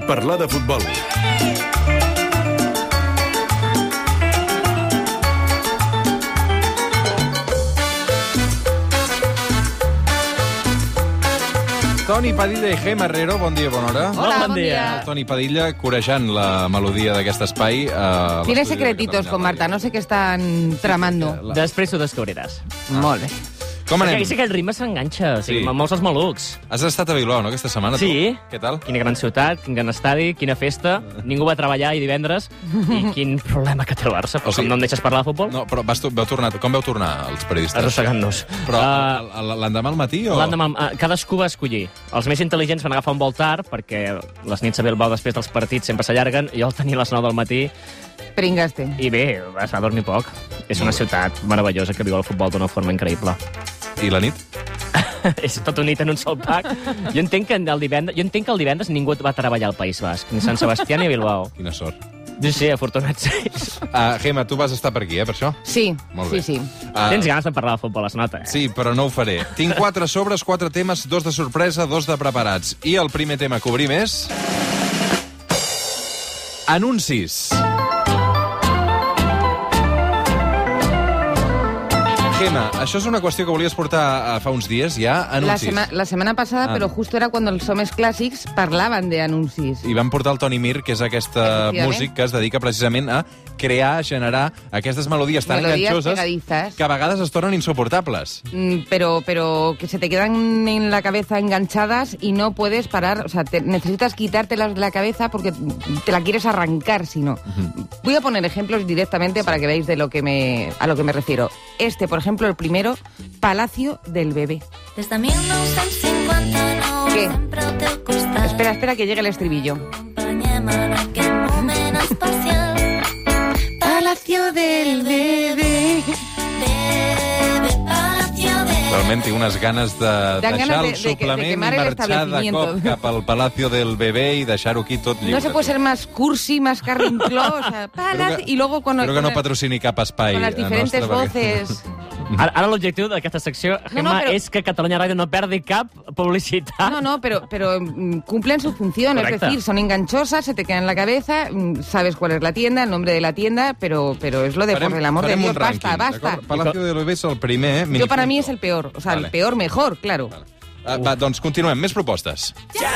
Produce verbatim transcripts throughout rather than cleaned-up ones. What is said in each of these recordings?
parlar de futbol. Toni Padilla i Gemma Herrero, bon dia, bona hora. Hola, bon dia. El Toni Padilla corejant la melodia d'aquest espai. Uh, Tiene secretitos con Marta, no sé què estan tramando. La... Després ho descobriràs. Ah. Molt bé. Com anem? Perquè aquell ritme s'enganxa, o sigui, Sí. molts els malucs. Has estat a Bilbao, no, aquesta setmana, tu? Sí. Què tal? Quina gran ciutat, quin gran estadi, quina festa. Ningú va treballar ahir divendres. I quin problema que té el Barça. Però O sigui- com no em deixes parlar de futbol? No, però vas, vau tornar, com vau tornar, els periodistes? Arrossegant-nos. Però Uh, uh, l'endemà al matí o...? L'endemà, uh, cadascú va escollir. Els més intel·ligents van agafar un vol tard, perquè les nits a Bilbao després dels partits sempre s'allarguen. Jo el tenia a les nou del matí Pringaste. i bé, es va dormir poc. És una ciutat meravellosa que viu el futbol d'una forma increïble. I la nit? És tot unit en un sol pack. Jo entenc que el divendres, jo entenc que el divendres ningú va treballar al País Basc, ni Sant Sebastià ni a Bilbao. Quina sort. Jo sí, afortunats ells. Uh, Gemma, tu vas estar per aquí, eh, per això? Sí, Molt bé. sí, sí. Uh, Tens ganes de parlar de futbol, es nota, eh? Sí, però no ho faré. Tinc quatre sobres, quatre temes, dos de sorpresa, dos de preparats. I el primer tema que obrim és... Anuncis. Gemma, això és una qüestió que volies portar uh, fa uns dies, ja? La, Anuncis. sema la semana pasada, Ah. pero justo era cuando els homes clàssics parlaven de anuncis. I van portar el Toni Mir, que és aquesta Efectivament. músic que es dedica precisament a crear, a generar aquestes melodies tan Melodías enganxoses pegadizas. que a vegades es tornen insoportables. Mm, Pero, pero que se te quedan en la cabeza enganchadas y no puedes parar. O sea, te- necesitas quitártelas de la cabeza porque te la quieres arrancar, si no. Voy a poner ejemplos directamente para que veáis de lo que me, a lo que me refiero. Este, por ejemplo, el primero, Palacio del Bebé. Des de mil nou-cents cinquanta-nou Què? sempre al teu costat. Espera, espera, que llegue el estribillo. Acompanyem en aquest moment especial. Palacio del Bebé. Bebe, Palacio del Realment tinc unes ganes de Dan deixar ganas de- el de que- de suplement quemar i el marxar de establecimiento. cop cap al Palacio del Bebé i deixar-ho aquí tot lliure. No se puede ser más cursi, más carrincló, o sea, Espero Palacio, que- y luego con, Espero que no con- patrocini cap espai. con las eh, diferentes nostre, perquè- voces. Ara, ara l'objectiu d'aquesta secció, Gemma, no, però- és que Catalunya Ràdio no perdi cap publicitat. No, no, pero, pero mm, cumplen su función, Correcte. es decir, son enganchosas, se te quedan en la cabeza, mm, sabes cuál es la tienda, el nombre de la tienda, pero, pero es lo de por el amor de farem Dios, un rànquing, basta, basta. d'acord? Palacio del Bebé és el primer. Yo para mí es minipunto. el peor, o sea, Vale. el peor mejor, claro. Vale. Uh, va, doncs continuem. Més propostes.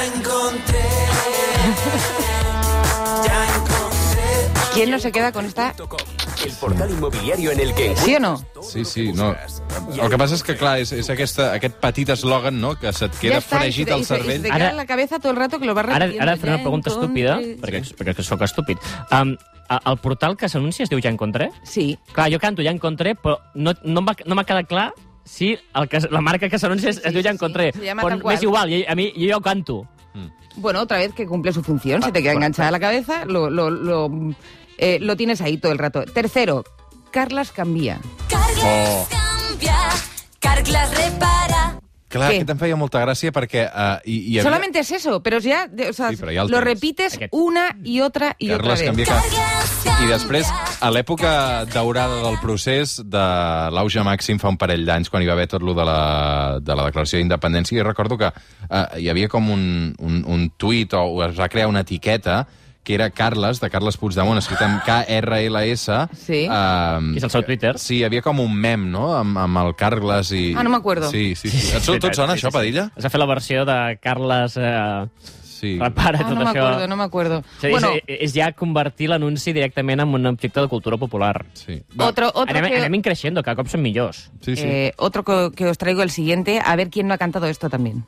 ¿Quién no se queda con esta? El portal inmobiliario en el que ¿Sí o no? Sí, sí, no. El que passa és que, clar, és, és aquesta, aquest petit eslògan, no?, que se't queda está, fregit y se- al y se- y se cervell. te queda Ara- en la cabeza todo el rato que lo vas Ara, repitiendo. ara faré una Ya pregunta estúpida, encontré- perquè, perquè sóc estúpid. Um, a- el portal que s'anuncia es diu Ja Encontré? Sí. Clar, jo canto Ja Encontré, però no, no m'ha no m'ha quedat clar si el que, la marca que s'anuncia es, Sí, es diu Ja sí, Encontré. se llama Però tal qual. m'és igual, i, a mi, jo ja ho canto. Bueno, otra vez que cumple su función, se te queda enganchada la cabeza, lo, lo, lo, eh, lo tienes ahí todo el rato. Tercero, Carlas Cambia. Carglass Oh. canvia, Carglass repara. Clar, Què? aquest em feia molta gràcia perquè... Uh, i, i havia... Solamente es eso, pero ya, de- o sea, Sí, pero ya lo lo tienes. repites Aquest. una y otra y Carles otra vez. canvia que... Carglass I després, canvia. a l'època daurada del procés de l'auge màxim fa un parell d'anys, quan hi va haver tot lo de la, de la declaració d'independència, i recordo que uh, hi havia com un, un, un tuit o es va crear una etiqueta que era Carles, de Carles Puigdemont, escrit amb K R L S. Sí. Uh, Que és el seu Twitter. Sí, hi havia com un mem, no?, amb, amb el Carles i... Ah, no m'acuerdo. Sí, sí, sí. Et, sí, tot sona, això, Padilla? Es va fer la versió de Carles... Eh, Sí. repara Ah, tot no me això. acuerdo, no me acuerdo. O sigui, Bueno, és, és ja convertir l'anunci directament en un objecte de cultura popular. Sí. Va, otro, otro, Anem, que, anem increixendo, cada cop són millors. sí, sí. eh, otro que, que os traigo el siguiente, a ver quién no ha cantado esto también.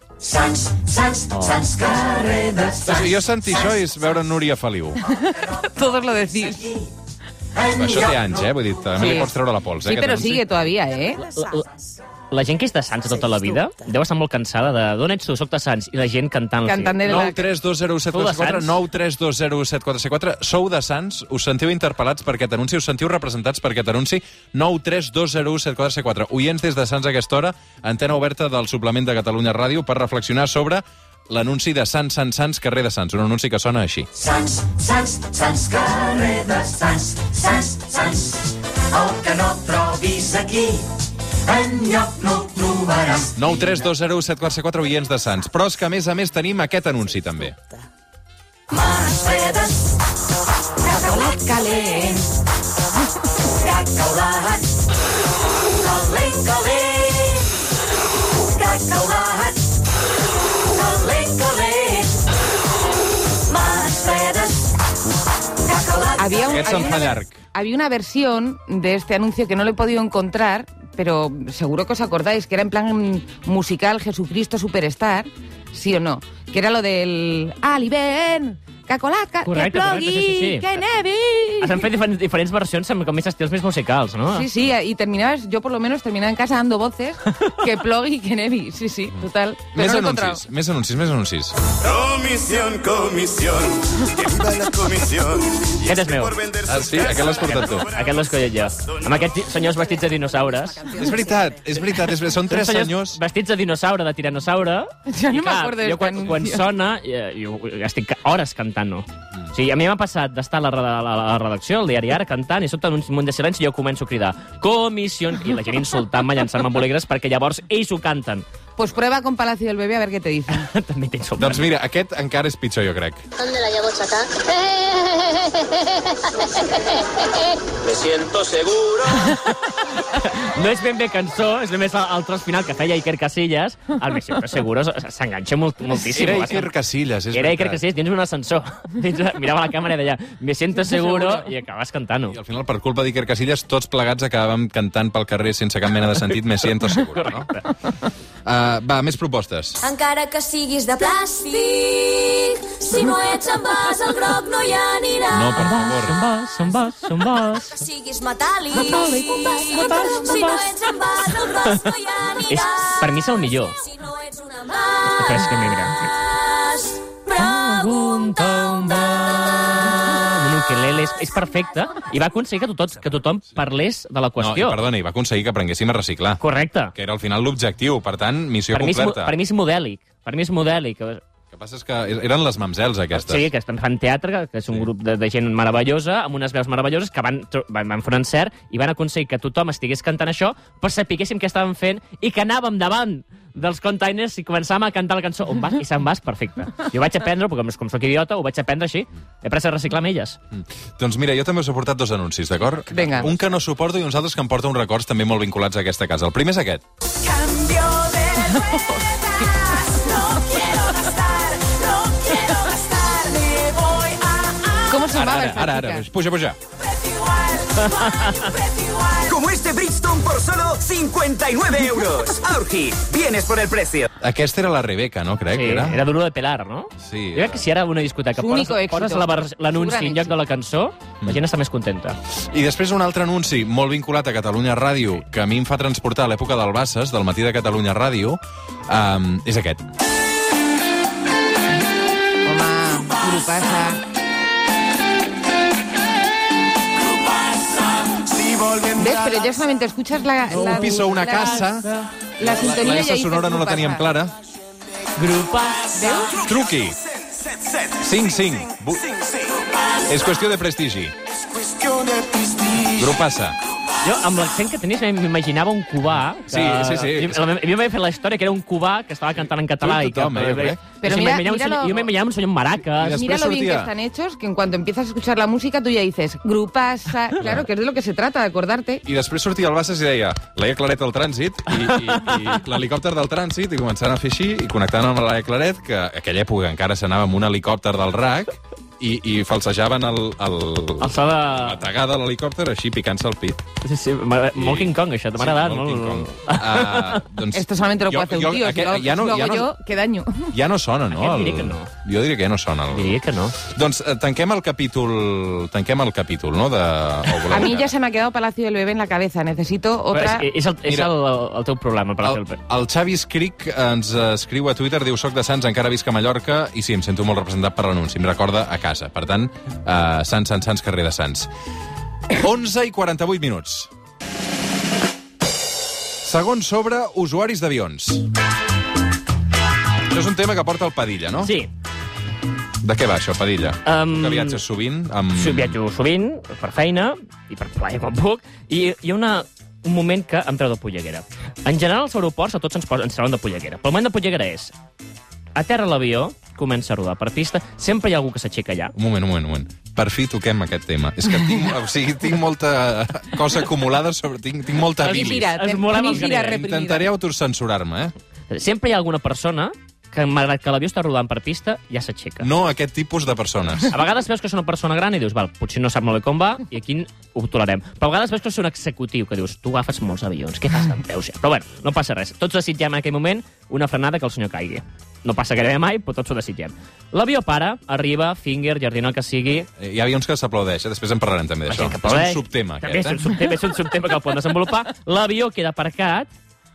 Oh. Jo sentir això és veure Núria Feliu. Todos lo decís. Això té anys, eh? Vull dir, també Sí. li pots treure la pols, eh? Sí, aquest pero anunci. sigue todavía, ¿eh? La, la, la gent que és de Sants tota la vida deu estar molt cansada de d'on ets tu, soc de Sants, i la gent cantant-los. Cantant de la... nou tres dos zero set quatre quatre, nou tres dos zero set quatre quatre. Sou de Sants? Us sentiu interpel·lats per aquest anunci? Us sentiu representats per aquest anunci? nou tres dos zero set quatre quatre. Oients des de Sants a aquesta hora, antena oberta del suplement de Catalunya Ràdio per reflexionar sobre l'anunci de Sants, Sants, Sants, carrer de Sants. Un anunci que sona així. Sants, Sants, Sants, carrer de Sants, Sants, Sants. El que no trobis aquí, enlloc no ho trobaràs. nou tres dos zero set quatre quatre, oients de Sants. Però és que, a més a més, tenim aquest anunci, també. Mar fredes, cacaolat calent, cacaolat, calent, calent, cacaolat, calent, calent, mans fredes, cacaolat. Había, un, Aquest se'n había, fa una, llarg. había una versión de este anuncio que no lo he podido encontrar, pero seguro que os acordáis, que era en plan musical Jesucristo Superstar, ¿sí o no? Que era lo del... Ali, ven! Cacolat, ca Correcte, que plogui, correcte, sí, sí, sí. que nevi! S'han fet diferents, diferents versions amb com més estils més musicals, no? Sí, sí, y terminabas, yo por lo menos terminaba en casa dando voces, que plogui, que nevi. Sí, sí, total. Pero Més no lo he encontrado. anuncis, més anuncis, més anuncis. Comisión, comisión, que viva la comisión. Aquest és meu. Ah, sí? Aquest l'has portat tu. Aquest l'he escollit jo. Amb aquests senyors vestits de dinosaures. És veritat, és veritat. És, són tres senyors... vestits de dinosaure, de tiranosaure. Jo no I clar, m'acordo jo d'este quan, quan anuncio. sona, jo, jo estic hores cantant-no. O sigui, a mi m'ha passat d'estar a la, a la, a la redacció, al diari Ara, cantant, i sota un munt de silenci jo començo a cridar comissió, i la gent insultant-me, llançant-me amb bolígrafs, perquè llavors ells ho canten. Pues prueba con Palacio del Bebé a ver qué te dicen. També t'insulten. Doncs mira, aquest encara és pitjor, jo crec. ¿Dónde la llevo, chata? Me siento seguro. No és ben bé cançó, és només el, el tros final que feia Iker Casillas. El Me siento seguro s'enganxa molt, moltíssim. Era Iker Casillas, és Era Iker veritat. Casillas dins un ascensor. Mirava la càmera i deia Me siento seguro i acabes cantant-ho. I al final, per culpa d'Iker Casillas, tots plegats acabàvem cantant pel carrer sense cap mena de sentit Me siento seguro, no? Uh, va, més propostes. Encara que siguis de plàstic, si no ets en vas, el groc no hi aniràs. No, per favor. Se'n vas, se'n vas, se'n vas. Que siguis metàl·lic, si no ets en vas, el gros no hi aniràs. És, per mi és el millor. Si no ets una Però és que mira. mas, pregunta on vas. Un ukelele és, és perfecte i va aconseguir que tothom, que tothom parlés de la No, i qüestió. perdona, i va aconseguir que aprenguéssim a reciclar. Correcte. Que era al final l'objectiu, per tant, missió Per mi, és, mo- completa. per mi és modèlic. Per mi és modèlic. El que passa és que eren les mamzels, aquestes. Sí, que estan fan teatre, que, que és un Sí. grup de, de gent meravellosa, amb unes veus meravelloses, que van, tro- van, van fer un encert i van aconseguir que tothom estigués cantant això, però sapiguéssim què estàvem fent i que anàvem davant dels containers i començàvem a cantar la cançó On vas? I se'n vas, perfecte. Jo vaig aprendre, perquè com soc idiota, ho vaig aprendre així. He après a reciclar amb elles. Mm. Doncs mira, jo també us he portat dos anuncis, d'acord? Vinga. Un que no suporto i uns altres que em porten uns records també molt vinculats a aquesta casa. El primer és aquest. Cambio de ruedas, no quiero gastar, no quiero gastar, me voy a ¿Cómo se Ara, llamaba ara, esta ara, ara. chica? Puja, puja. precio igual, precio igual. Como este Bridgestone por solo cincuenta y nueve euros. Aurgi, vienes por el precio. Aquesta era la Rebeca, no? Crec Sí, que era. era duro de pelar, no? Sí. Jo crec que si ara a una discoteca Su poses, único éxito. poses la vers- l'anunci Su gran en lloc éxito. de la cançó, la gent està més contenta. I després un altre anunci molt vinculat a Catalunya Ràdio, que a mi em fa transportar a l'època del Bassas, del matí de Catalunya Ràdio, um, és aquest. Home, ¿qué le pasa? ¿Ves? Pero ya solamente escuchas la... la Un piso, una la- casa. La La, sintonía la y S ahí sonora dices, no la "¿Qué teníem pasa?". clara. Grupas. ¿Veus? Truqui. cinc cinc. Bu- És qüestió de prestigi. Grupassa. Jo, amb l'accent que tenies, m'imaginava un cubà. Que... Sí, sí, sí. Jo, a mi m'havia fet la història que era un cubà que estava cantant en català. Tu i i que, tothom, eh, jo crec. Pero Sí, mira- m'imaginava un mira senyor- lo- Jo m'imaginava un senyor amb I maraques. després Mira lo bien que sortia- están hechos, que en cuanto empiezas a escuchar la música, tú ya dices, grupasa. Claro, que es de lo que se trata, de acordarte. I després sortia el Bassas i deia Laia Claret al trànsit i, i, i l'helicòpter del trànsit i començant a fer així i connectant amb la Laia Claret, que a aquella època encara s'anava amb un helicòpter del R A C i, i falsejaven el, el, El so de... la tagada de l'helicòpter així picant-se el pit. Sí, sí, m'ha- molt King Kong, això, t'ha agradat. Sí, molt King Kong. molt... Uh, doncs, Esto solamente lo jo- puede hacer jo- un tío. Si aquest- lo, ja no, si lo ja hago no, yo, qué daño. ja no sona, no? Aquest diria El- que no. Jo diria que ja no sona. El... Diria que no. Doncs eh, tanquem el capítol, tanquem el capítol, no? De... O voleu A mí encara? ya se me ha quedado Palacio del Bebé en la cabeza. Necesito Però otra... és, és, el, és Mira. el, el teu problema. Per El, el Xavi Escric ens escriu a Twitter, diu, soc de Sants, encara visc a Mallorca, i sí, em sento molt representat per l'anunci, em recorda a casa. Per tant, uh, Sants, Sants, Sants, carrer de Sants. onze i quaranta-vuit minuts. Segon sobre usuaris d'avions. Això és un tema que porta el Padilla, no? Sí. De què va això, Padilla? Um, que viatges sovint? Amb... Sí, viatjo sovint, per feina, i per plaer quan puc, i hi ha una, un moment que em treu de polleguera. En general, als aeroports a tots ens, posen, ens treuen de polleguera. Però el moment de polleguera és aterra l'avió, comença a rodar per pista, sempre hi ha algú que s'aixeca allà. Un moment, un moment, un moment. Per fi toquem aquest tema. És que tinc, o sigui, tinc molta cosa acumulada sobre... Tinc, tinc molta bilis. Mira, Es molem els mira, ganivets. Intentaré autocensurar-me, eh? Sempre hi ha alguna persona que, malgrat que l'avió està rodant per pista, ja s'aixeca. No aquest tipus de persones. A vegades veus que és una persona gran i dius, val, potser no sap molt bé com va, i aquí ho tolerem. Però a vegades veus que és un executiu, que dius, tu agafes molts avions, què fas d'en peus? Però bueno, no passa res. Tots desitgem en aquell moment una frenada que el senyor caigui. No passa gairebé mai, però tots ho desitgem. L'avió para, arriba, Finger, Jardiner, el que sigui... Eh, Hi ha avions que s'aplaudeix, eh? Després en parlarem també d'això. És un subtema, també aquest, és un subtema, és un subtema que el poden desenvolupar. L'avió queda aparcat,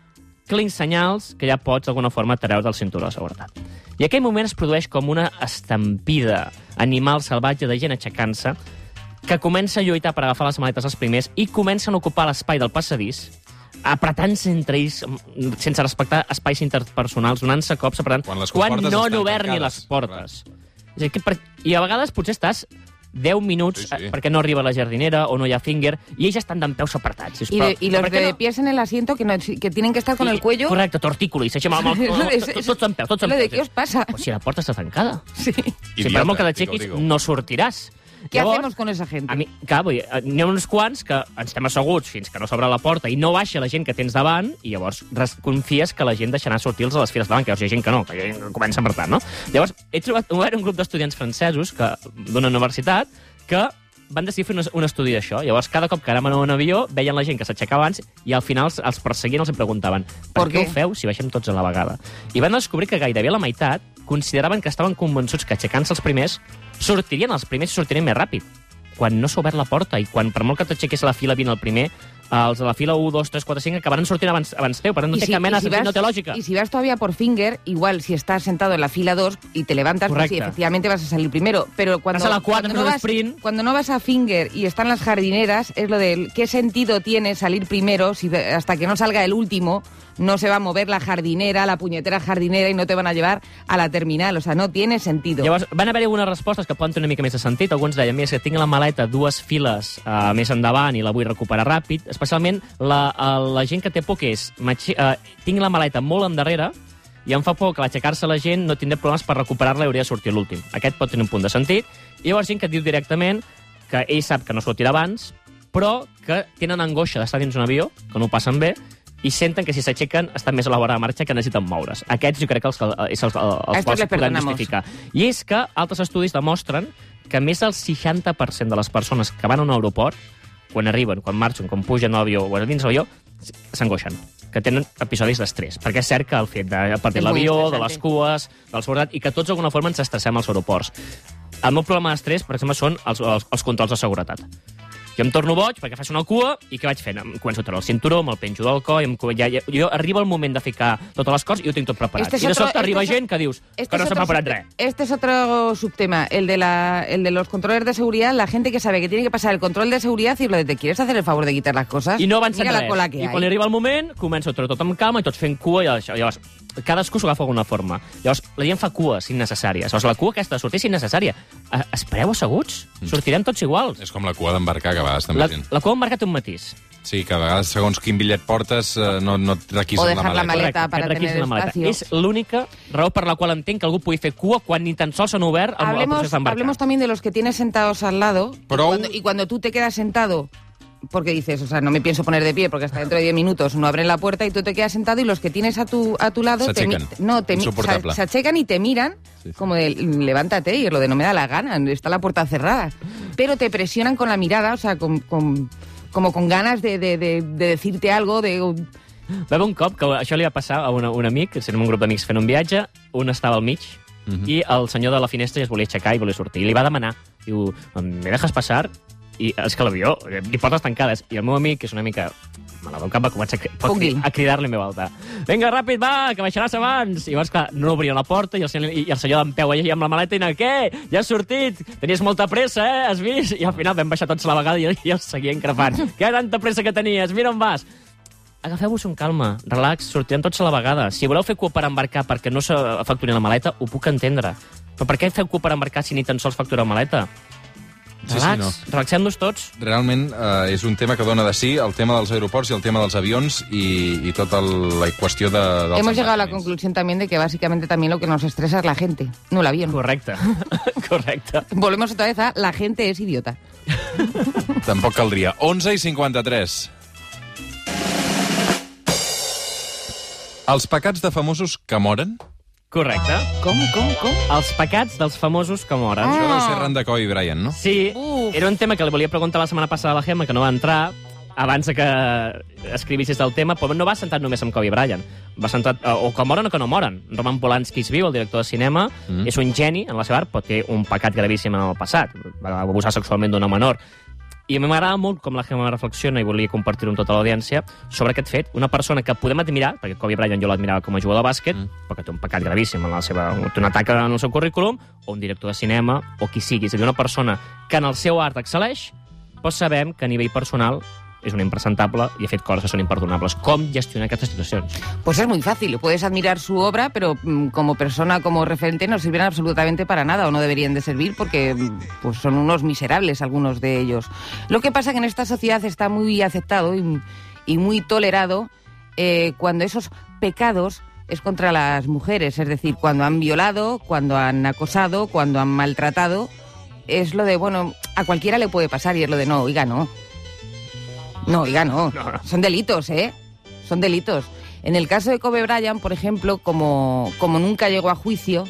clinc senyals que ja pots d'alguna forma treure del cinturó de seguretat. I en aquell moment es produeix com una estampida animal salvatge de gent aixecant-se que comença a lluitar per agafar les maletes els primers i comencen a ocupar l'espai del passadís, apretant-se entre ells sense respectar espais interpersonals, donant-se cops, apretant, Quan les quan comportes no estan han obert ni tancades, les portes. És a dir, que per... I a vegades potser estàs deu minuts Sí, sí. eh, perquè no arriba la jardinera o no hi ha Finger, y ells estan d'en peus apretats. Y, de, y los de pies en el asiento que, no, que tienen que estar con I, el cuello. Correcte, tortícolis, així, amb, amb, amb, amb, tots en peu, tots en Lo peu. de ¿qué os pasa? Pues si la porta està tancada. Sí. Si per molt que l'aixequis, no sortiràs. ¿Qué hacemos con esa gente? A mi, clar, vull dir, n'hi ha uns quants que ens estem asseguts fins que no s'obre la porta i no baixa la gent que tens davant i llavors res, confies que la gent deixarà sortir-los a les files davant, que llavors hi ha gent que no, que hi ha gent que comença a apretar, no? Llavors, he trobat un grup d'estudiants francesos que d'una universitat que van decidir fer un, un estudi d'això. Llavors, cada cop que anàvem en un avió, veien la gent que s'aixecava abans i al final els, els perseguien, els preguntaven per, Per què què? ho feu si baixem tots a la vegada? I van descobrir que gairebé la meitat consideraven que estaven convençuts que aixecant-se els primers sortirien els primers i sortirien més ràpid. Quan no s'ha obert la porta i quan per molt que t'aixequés la fila vint al primer, els de la fila u, dos, tres, quatre, cinc acabaran sortint abans, abans teu, per tant no Y té si- cap mena y si de sentit, vas- no té lògica. Y si vas todavía por Finger, igual si estás sentado en la fila dos y te levantas, pues sí, Correcte. efectivamente vas a salir primero. Pero cuando, Vas a la cuatro, cuando, no pero el vas, sprint. cuando no vas a Finger y están las jardineras, es lo de qué sentido tiene salir primero si de- hasta que no salga el último no se va a mover la jardinera, la puñetera jardinera y no te van a llevar a la terminal. O sea, no tiene sentido. Llavors, van haver-hi algunes respostes que poden tenir una mica més de sentit. Alguns deien, mira, és que tinc la maleta dues files uh, més endavant i la vull recuperar ràpid. Especialment la, uh, la gent que té por, que és, uh, tinc la maleta molt endarrere i em fa por que a l'aixecar-se la gent no tindré problemes per recuperar-la i hauria de sortir l'últim. Aquest pot tenir un punt de sentit. I llavors gent que et diu directament que ell sap que no sortirà abans, però que tenen angoixa d'estar dins un avió, que no ho passen bé, i senten que si s'aixequen estan més a la vora de marxa que necessiten moure's. Aquests jo crec que els, és els, els estos quals les podem perdonamos. justificar. I és que altres estudis demostren que més del seixanta per cent de les persones que van a un aeroport, quan arriben, quan marxen, quan pugen a l'avió o dins l'avió, s'angoixen, que tenen episodis d'estrès. Perquè és cert que el fet de partir És l'avió, molt de les estressante. cues, del seguretat, i que tots d'alguna forma ens estressem als aeroports. El meu problema d'estrès, per exemple, són els, els, els controls de seguretat. Jo em torno boig perquè faig una cua i què vaig fent? Em començo a treure el cinturó, me'l penjo del coll, em, ja, ja, jo arriba el moment de ficar totes les coses i ho tinc tot preparat. Este es I de otro- sobte arriba este es- gent que dius Este que no es s'ha otro preparat subte- res. Este es otro subtema, el de, la, el de los controles de seguridad, la gente que sabe que tiene que pasar el control de seguridad y lo de te quieres hacer el favor de quitar las cosas. I no avancen Mira res. la cola que I hay. quan arriba el moment, comença a treure tot amb calma i tots fent cua i això. Llavors, cadascú s'ho agafa d'alguna forma. Llavors, la gent fa cues innecessàries. Llavors, la cua aquesta de sortir és innecessària. Eh, Espereu asseguts. Sortirem tots iguals. És com la cua d'embarcar, que a vegades també La, gent. la cua embarca té un matís. Sí, que a vegades, segons quin bitllet portes, eh, no, no et requisen O la dejar la maleta. maleta. Correcte, para que et requisen tener la maleta. espacio. És l'única raó per la qual entenc que algú pugui fer cua quan ni tan sols s'han obert el, el Hablemos, procés d'embarcar. hablemos también de los que tienes sentados al lado. Y Pero- cuando, y cuando tú te quedas sentado, porque dices, o sea, no me pienso poner de pie porque hasta dentro de diez minutos no abren la puerta y tú te quedas sentado y los que tienes a tu, a tu lado te, mi- S'aixequen. no, te, mi- Insoportable. se, se achecan y te miran como de levántate y es lo de no me da la gana, está la puerta cerrada. Pero te presionan con la mirada, o sea, con, con, como con ganas de, de, de, de decirte algo, de... Va haver un cop que això li va passar a una, un amic, que érem un grup d'amics fent un viatge, un estava al mig, uh -huh. i el senyor de la finestra ja es volia aixecar i volia sortir. I li va demanar, diu, me dejas passar? I és que l'avió, i portes tancades. I el meu amic, que és una mica mala del cap, va començar a, pot Fungui. cri- a cridar-li en veu alta. Vinga, ràpid, va, que baixaràs abans. I llavors, clar, no obria la porta i el senyor, i el senyor d'en peu allà amb la maleta i anava, què? Ja has sortit? Tenies molta pressa, eh? Has vist? I al final vam baixar tots a la vegada i, i el seguia increpant. Què tanta pressa que tenies? Mira on vas. Agafeu-vos un calma, relax, sortirem tots a la vegada. Si voleu fer cua per embarcar perquè no s'efectuï la maleta, ho puc entendre. Però per què feu cua per embarcar si ni tan sols factura la maleta? Sí, Relax, sí, no. relaxem-nos tots. Realment eh, és un tema que dona de sí, el tema dels aeroports i el tema dels avions i, y toda la cuestión de, dels Hemos llegado a la embarcaments. conclusión también de que básicamente también lo que nos estresa es la gente, no el avión. Correcte, correcte. Volvemos otra vez a la gente es idiota. Tampoc caldria. onze i cinquanta-tres. Els pecats de famosos que moren? Correcte. Com, com, com? Els pecats dels famosos que moren. Això Ah. deu ser ran de Kobe Bryant, no? Sí, Uf. era un tema que li volia preguntar la setmana passada a la Gemma, que no va entrar, abans de que escrivissis del tema, però no va centrat només en Kobe Bryant. Va centrat, o que moren o que no moren. Roman Polanski és viu, el director de cinema, mm. és un geni en la seva art, però té un pecat gravíssim en el passat. Va abusar sexualment d'una menor. I a mi m'agrada molt com la Gemma reflexiona, i volia compartir-ho amb tota l'audiència, sobre aquest fet. Una persona que podem admirar, perquè Kobe Bryant jo l'admirava com a jugador de bàsquet, mm. però que té un pecat gravíssim en la seva, té un atac en el seu currículum, o un director de cinema, o qui sigui. És a dir, una persona que en el seu art excel·leix, però sabem que a nivell personal és un impresentable y ha fet cosas que son imperdonables. ¿Cómo gestionar estas situaciones? Pues es muy fácil. Puedes admirar su obra, pero mm, como persona, como referente, no sirven absolutamente para nada o no deberían de servir porque pues, son unos miserables algunos de ellos. Lo que pasa es que en esta sociedad está muy aceptado y, y muy tolerado eh, cuando esos pecados es contra las mujeres, es decir, cuando han violado, cuando han acosado, cuando han maltratado. Es lo de, bueno, a cualquiera le puede pasar y es lo de, no, oiga, no. No, oiga, no. No, no. Son delitos, ¿eh? Son delitos. En el caso de Kobe Bryant, por ejemplo, como, como nunca llegó a juicio,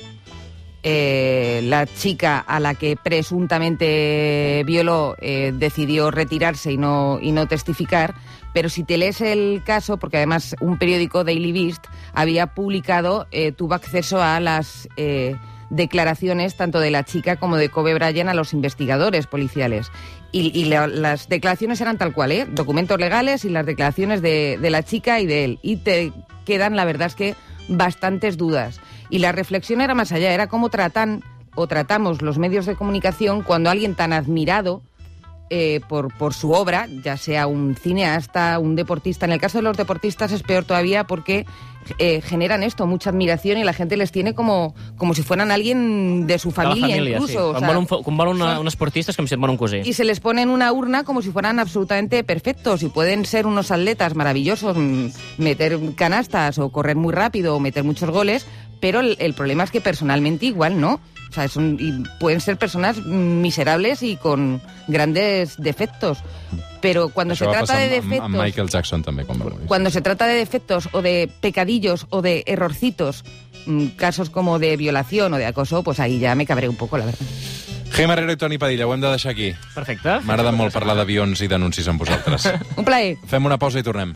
eh, la chica a la que presuntamente violó eh, decidió retirarse y no, y no testificar, pero si te lees el caso, porque además un periódico, Daily Beast, había publicado, eh, tuvo acceso a las eh, declaraciones tanto de la chica como de Kobe Bryant a los investigadores policiales. Y, y la, las declaraciones eran tal cual, ¿eh? Documentos legales y las declaraciones de, de la chica y de él. Y te quedan, la verdad es que, bastantes dudas. Y la reflexión era más allá, era cómo tratan o tratamos los medios de comunicación cuando alguien tan admirado eh, por, por su obra, ya sea un cineasta, un deportista. En el caso de los deportistas es peor todavía porque eh, generan esto, mucha admiración y la gente les tiene como, como si fueran alguien de su familia, de la família, incluso. sí. O Quan sea, volen, un, quan volen una, son- un esportista és com si et vol un cosí. y se les pone en una urna como si fueran absolutamente perfectos y pueden ser unos atletas maravillosos, mm, meter canastas o correr muy rápido o meter muchos goles, pero el, el problema es que personalmente igual no. O sea, son, y pueden ser personas miserables y con grandes defectos. Pero cuando Això se va trata passar de amb, defectos... amb Michael Jackson també, quan va morir. Cuando se trata de defectos o de pecadillos o de errorcitos, mm, casos como de violación o de acoso, pues ahí ya me cabré un poco, la verdad. Gemma Herrero i Toni Padilla, ho hem de deixar aquí. Perfecte. M'agrada molt parlar d'avions i d'anuncis amb vosaltres. Un plaer. Fem una pausa i tornem.